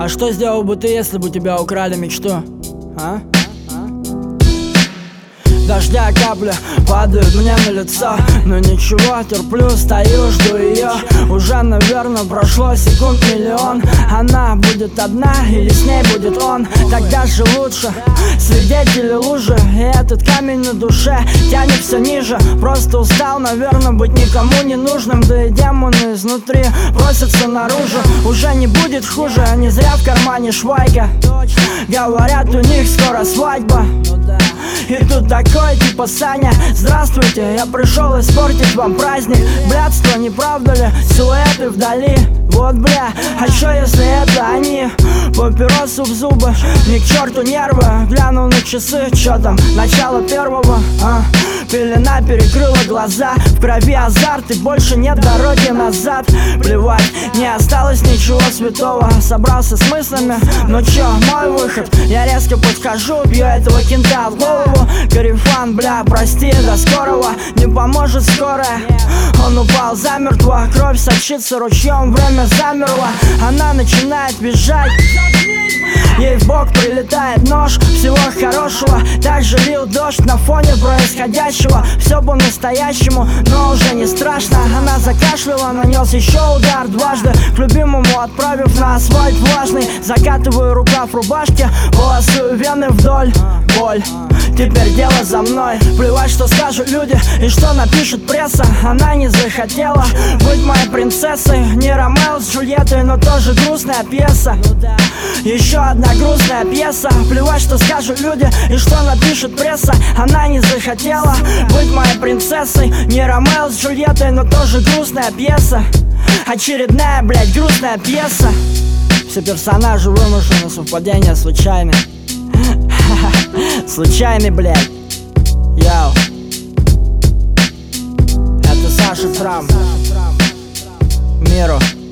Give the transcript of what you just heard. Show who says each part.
Speaker 1: А что сделал бы ты, если бы у тебя украли мечту? А? Дождя капля падают мне на лицо, но ничего, терплю, стою, жду ее. Уже, наверное, прошло секунд миллион. Она будет одна или с ней будет он? Тогда же лучше. Свидетели лужи, и этот камень на душе тянет все ниже. Просто устал, наверное, быть никому не нужным. Да и демоны изнутри просятся наружу. Уже не будет хуже, не зря в кармане швайка. Говорят, у них скоро свадьба. И тут такой типа Саня: здравствуйте, я пришел испортить вам праздник. Блядство, не правда ли? Силуэты вдали. Вот бля, а чё если это они? Папиросу в зубы, ни к черту нервы. Глянул на часы, чё там, начало первого. Пелена перекрыла глаза, в крови азарт и больше нет дороги назад. Плевать, не осталось ничего святого. Собрался с мыслями, ну чё, мой выход. Я резко подхожу, бью этого кента в голову. Карифан, бля, прости, до скорого. Не поможет скорая. Он упал замертво, кровь сочится ручьем, время замерло. Она начинает бежать, ей в бок прилетает нож. Всего хорошего, также лил дождь на фоне происходящего. Все по-настоящему, но уже не страшно. Она закашляла, нанес еще удар дважды, к любимому отправив на асфальт влажный. Закатываю рукав рубашки, волосую вены вдоль. Боль, теперь дело за мной. Плевать, что скажут люди и что напишет пресса. Она не захотела быть моей принцессой. Не Ромео с Джульеттой, но тоже грустная пьеса. Еще одна грустная пьеса. Плевать, что скажут люди и что напишет пресса. Она не захотела быть моей принцессой. Не Ромео с Джульеттой, но тоже грустная пьеса. Очередная, блядь, грустная пьеса. Все персонажи вымышлены, совпадения случайны. Случайный, блядь. Йоу. Это Саша Трам. Миру.